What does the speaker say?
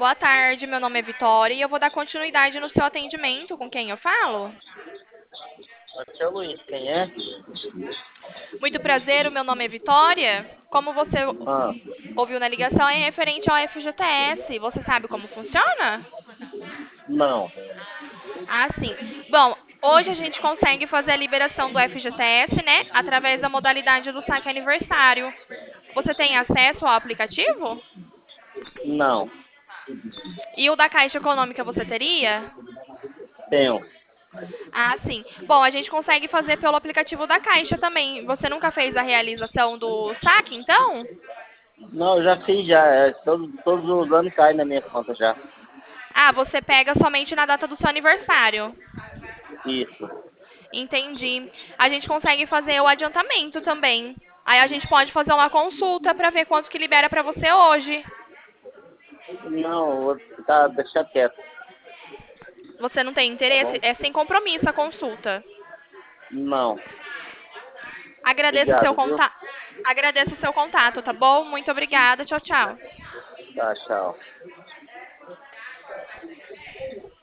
boa tarde. Meu nome é Vitória e eu vou dar continuidade no seu atendimento. Com quem eu falo? Aqui é o Luiz, quem é? Muito prazer, o meu nome é Vitória. Como você Ah, ouviu na ligação, é referente ao FGTS. Você sabe como funciona? não. Ah, sim. Bom, hoje a gente consegue fazer a liberação do FGTS, né? Através da modalidade do saque aniversário. Você tem acesso ao aplicativo? Não. E o da Caixa Econômica você teria? Tenho. Ah, sim. Bom, a gente consegue fazer pelo aplicativo da Caixa também. Você nunca fez a realização do saque, então? Não, eu já fiz já. Todos os anos cai na minha conta já. Ah, você pega somente na data do seu aniversário. Isso. Entendi. A gente consegue fazer o adiantamento também. Aí a gente pode fazer uma consulta para ver quanto que libera para você hoje. Não, vou deixar quieto, Você não tem tá interesse? bom? É sem compromisso a consulta. Não. Agradeço o seu Obrigado, viu? contato. Agradeço o seu contato, tá bom? Muito obrigada. Tchau, tchau. Tá, tchau.